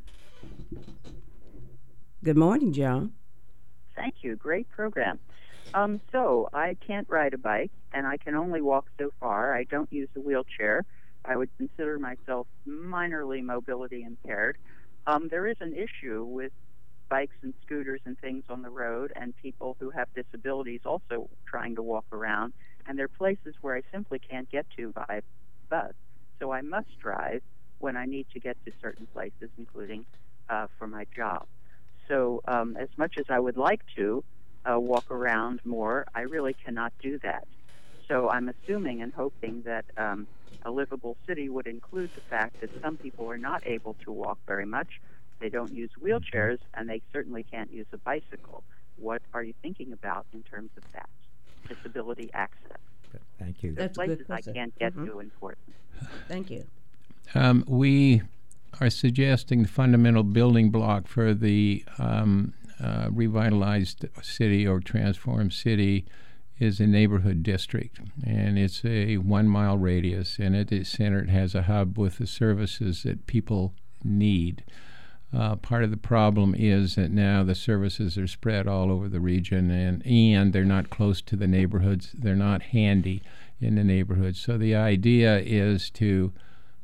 Good morning, Joan. Thank you. Great program. Um, so I can't ride a bike, and I can only walk so far. I don't use a wheelchair. I would consider myself minorly mobility impaired. Um, there is an issue with bikes and scooters and things on the road, and people who have disabilities also trying to walk around. And there are places where I simply can't get to by bus. So I must drive when I need to get to certain places, including uh, for my job. So um, as much as I would like to uh, walk around more, I really cannot do that. So I'm assuming and hoping that um, a livable city would include the fact that some people are not able to walk very much. They don't use wheelchairs, and they certainly can't use a bicycle. What are you thinking about in terms of that? Disability access. Thank you. The That's a good places I question. can't get Mhm. to in Portland. Thank you. Um, we are suggesting the fundamental building block for the um, uh, revitalized city or transformed city is a neighborhood district, and it's a one-mile radius, and at its center it has a hub with the services that people need. Uh, part of the problem is that now the services are spread all over the region, and, and they're not close to the neighborhoods. They're not handy in the neighborhoods. So the idea is to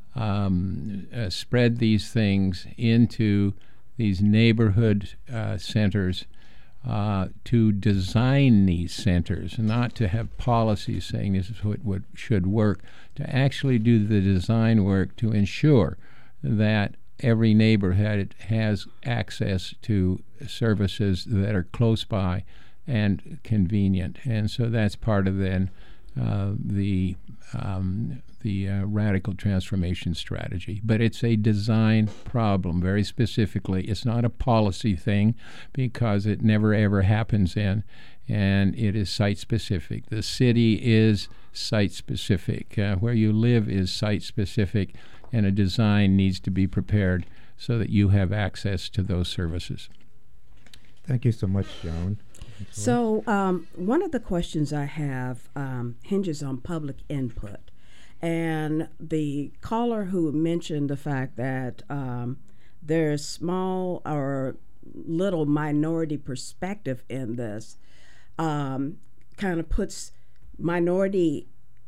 um, uh, spread these things into these neighborhood uh, centers, uh, to design these centers, not to have policies saying this is what, what should work, to actually do the design work to ensure that every neighborhood has access to services that are close by and convenient. And so that's part of then uh, the um, the uh, radical transformation strategy. But it's a design problem, very specifically. It's not a policy thing, because it never ever happens in, and it is site-specific. The city is site-specific. Uh, where you live is site-specific, and a design needs to be prepared so that you have access to those services. Thank you so much, Joan. So um, one of the questions I have um, hinges on public input. And the caller who mentioned the fact that um, there's small or little minority perspective in this um, kind of puts minority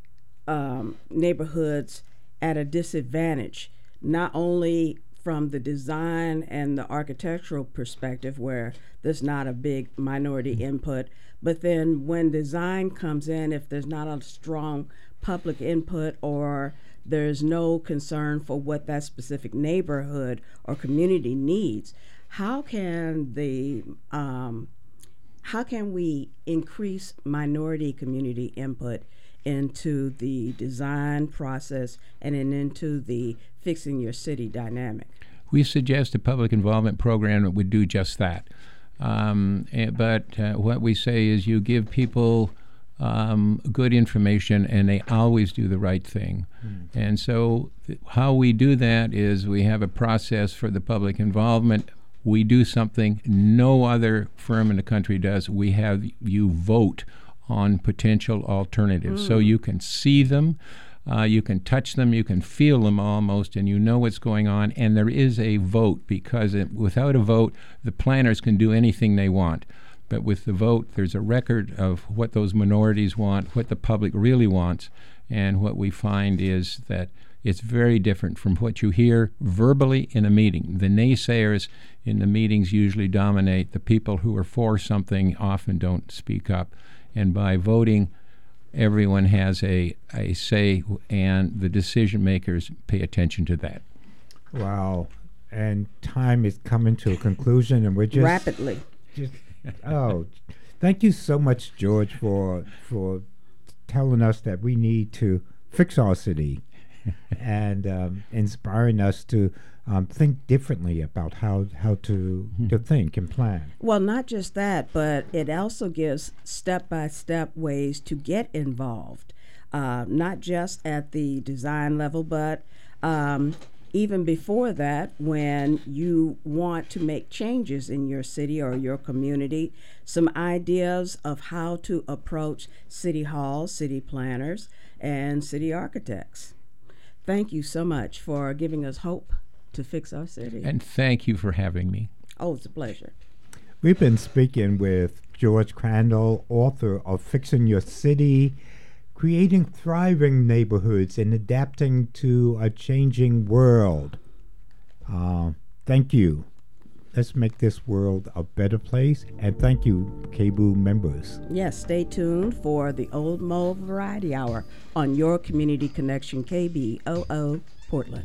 um, neighborhoods at a disadvantage, not only from the design and the architectural perspective, where there's not a big minority input, but then when design comes in, if there's not a strong public input or there's no concern for what that specific neighborhood or community needs, how can the um, how can we increase minority community input into the design process and then into the fixing your city dynamic? We suggest a public involvement program that would do just that. Um, eh, but uh, what we say is you give people um, good information, and they always do the right thing. Mm. And so th- how we do that is we have a process for the public involvement. We do something no other firm in the country does. We have you vote on potential alternatives. Mm. So you can see them, uh, you can touch them, you can feel them almost, and you know what's going on. And there is a vote, because it, without a vote, the planners can do anything they want. But with the vote, there's a record of what those minorities want, what the public really wants, and what we find is that it's very different from what you hear verbally in a meeting. The naysayers in the meetings usually dominate. The people who are for something often don't speak up. And by voting, everyone has a, a say, and the decision makers pay attention to that. Wow. And time is coming to a conclusion, and we're just rapidly. Just, oh, thank you so much, George, for for telling us that we need to fix our city and um, inspiring us to um, think differently about how, how to, to think and plan. Well, not just that, but it also gives step-by-step ways to get involved, uh, not just at the design level, but um, even before that, when you want to make changes in your city or your community, some ideas of how to approach city halls, city planners, and city architects. Thank you so much for giving us hope to fix our city. And thank you for having me. Oh, it's a pleasure. We've been speaking with George Crandall, author of Fixing Your City, Creating Thriving Neighborhoods and Adapting to a Changing World. Uh, thank you. Let's make this world a better place. And thank you, K B O O members. Yes, stay tuned for the Old Mole Variety Hour on your Community Connection K B O O Portland.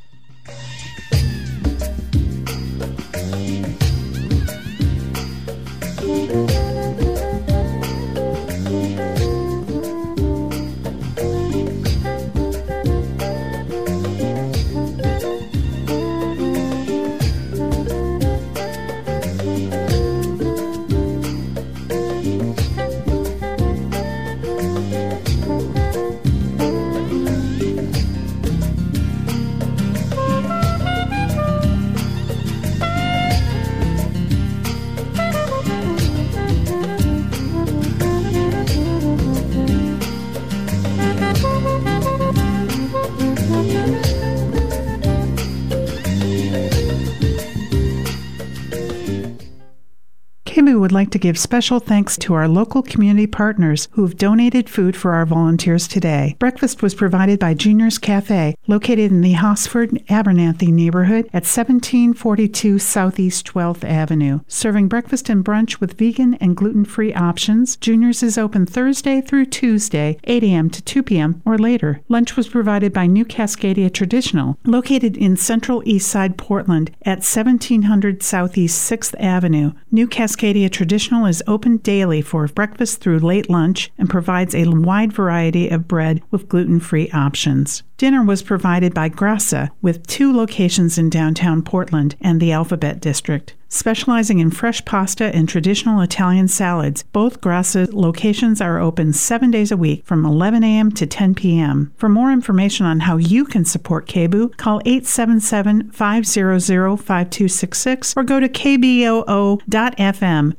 K B O O would like to give special thanks to our local community partners who have donated food for our volunteers today. Breakfast was provided by Junior's Cafe, located in the Hosford Abernathy neighborhood at seventeen forty-two Southeast twelfth Avenue. Serving breakfast and brunch with vegan and gluten-free options, Junior's is open Thursday through Tuesday, eight a.m. to two p.m. or later. Lunch was provided by New Cascadia Traditional, located in Central Eastside Portland at seventeen hundred Southeast sixth Avenue. New Cascadia Traditional is open daily for breakfast through late lunch and provides a wide variety of bread with gluten-free options. Dinner was provided by Grassa, with two locations in downtown Portland and the Alphabet District. Specializing in fresh pasta and traditional Italian salads, both Grassa locations are open seven days a week from eleven a.m. to ten p.m. For more information on how you can support K B O O, call eight seven seven, five hundred, five two six six or go to k b o o dot f m